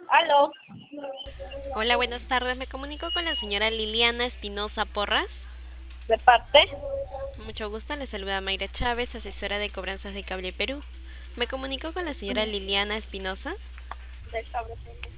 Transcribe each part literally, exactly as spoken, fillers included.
Aló, Hola, buenas tardes. Me comunico con la señora Liliana Espinosa Porras. de parte Mucho gusto, le saluda Mayra Chávez, asesora de cobranzas de Cable Perú. Me comunico con la señora Liliana Espinosa. del cable.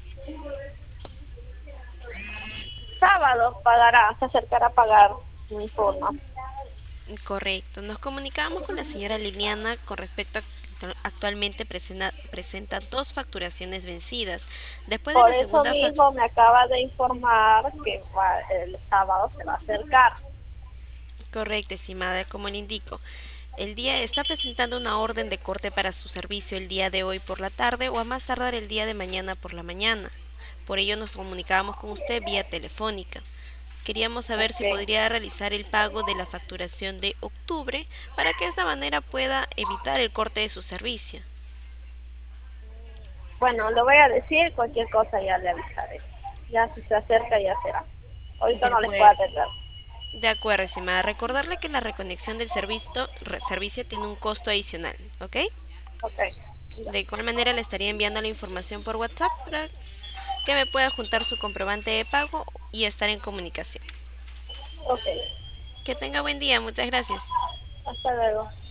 Sábado pagará, se acercará a pagar, me informa. Correcto. Nos comunicamos con la señora Liliana con respecto a que actualmente presenta, presenta dos facturaciones vencidas. Después de Por la eso segunda fac- mismo me acaba de informar que va- el sábado se va a acercar. Correcto, estimada, como le indico. El día está presentando una orden de corte para su servicio el día de hoy por la tarde o a más tardar el día de mañana por la mañana. Por ello nos comunicábamos con usted vía telefónica. Queríamos saber si Ok. podría realizar el pago de la facturación de octubre para que de esta manera pueda evitar el corte de su servicio. Bueno, le voy a decir cualquier cosa, ya le avisaré. Ya si se acerca ya será. De Ahorita no les puedo acuerdo. atender. De acuerdo, estimada. Recordarle que la reconexión del servicio, re- servicio tiene un costo adicional, ¿ok? Ok, ya. De igual manera le estaría enviando la información por WhatsApp para que me pueda juntar su comprobante de pago y estar en comunicación. Ok, Que tenga buen día, muchas gracias. hasta luego.